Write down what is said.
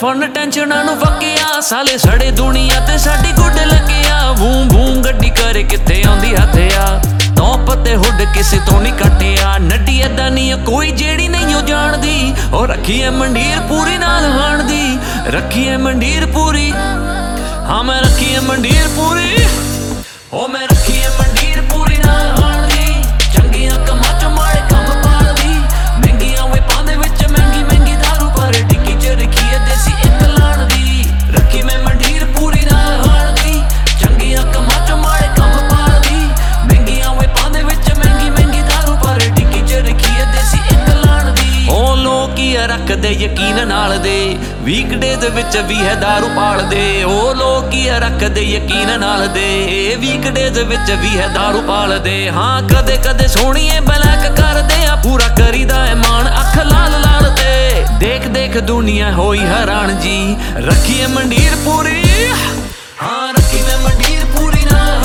fun ਟੈਨਸ਼ਨਾਂ ਨੂੰ ਫੱਕਿਆ ਸਾਲੇ ਸੜੇ ਦੁਨੀਆ ਤੇ ਸਾਡੀ ਗੁੱਡ ਲੱਗਿਆ ਵੂੰ ਵੂੰ ਗੱਡੀ ਕਰੇ ਕਿੱਥੇ ਆਉਂਦੀ ਹੱਥਿਆ ਟੌਪ ਤੇ ਹੁੱਡ ਕਿਸੇ ਤੋਂ ਨਹੀਂ ਕੱਟਿਆ ਨੱਡੀ ਏਦਾਂ ਨਹੀਂ ਕੋਈ ਜਿਹੜੀ ਨਹੀਂ ਉਹ ਜਾਣਦੀ ਉਹ ਰੱਖੀ ਐ ਮੰਡੀਰ ਪੂਰੀ ਨਾਲ ਹਾਣ ਦੀ ਰੱਖੀ ਐ ਮੰਡੀਰ ਪੂਰੀ ਹਾਂ ਮੈਂ ਰੱਖੀ ਐ ਮੰਡੀਰ ਪੂਰੀ ਉਹ ਮੈਂ ਰੱਖੀ ਐ ਮੰਡੀਰ ਪੂਰੀ ਨਾਲ ਹਾਣ ਦੀ ਚੰਗੀਆਂ ਕੰਮਾਂ ਚੋਂ ਮਾੜੇ ਕੰਮ ਪਾਲਦੀ ਮਹਿੰਗੀਆਂ ਵੇਪਾਂ ਦੇ ਵਿੱਚ ਮਹਿੰਗੀ ਮਹਿੰਗੀ ਦਾਰੂ ਪਰ ਟਿੱਕੀ ਚ ਰੱਖੀ ਐ ਦੇਸੀ ਇੱਕ ਲਾਣ ਦੀ ਰੱਖੀ ਮੈਂ ਮੰਡੀਰ ਪੂਰੀ ਨਾਲ ਹਾਣ ਦੀ ਚੰਗੀਆਂ ਕੰਮਾਂ ਚੋਂ ਮਾੜੇ ਕੰਮ ਪਾਲਦੀ ਮਹਿੰਗੀਆਂ ਵੇਪਾਂ ਦੇ ਵਿੱਚ ਮਹਿੰਗੀ ਮਹਿੰਗੀ ਦਾਰੂ ਪਰ ਟਿੱਕੀ ਚ ਰੱਖੀ ਐ ਦੇਸੀ ਇੱਕ ਲਾਣ ਦੀ ਉਹ ਲੋਕ ਹੀ ਰੱਖਦੇ ਯਕੀਨ ਨਾਲ ਦੇ ਵੀਕਡੇ ਦੇ ਵਿੱਚ ਵੀ ਹੈ ਦਾਰੂ ਪਾਲਦੇ ਉਹ ਲੋਕ ਹੀ ਰੱਖਦੇ ਯਕੀਨ ਨਾਲ ਦੇ ਵੀਕਡੇ ਦੇ ਵਿੱਚ ਵੀ ਹੈ ਦਾਰੂ ਪਾਲਦੇ ਹਾਂ ਕਦੇ ਕਦੇ ਸੋਹਣੀਏ ਬਲੈਕ ਕਰਦੇ ਆ ਪੂਰਾ ਕਰੀਦਾ ਹੈ ਮਾਣ ਅੱਖ ਲਾਲ ਲਾਲ ਤੇ ਦੇਖ ਦੇਖ ਦੁਨੀਆ ਹੋਈ ਹੈਰਾਨ ਜੀ ਰੱਖੀਏ ਮੰਡੀਰ ਪੂਰੀ ਹਾਂ ਰੱਖੀ ਮੈਂ ਮੰਡੀਰ ਪੂਰੀ ਨਾਲ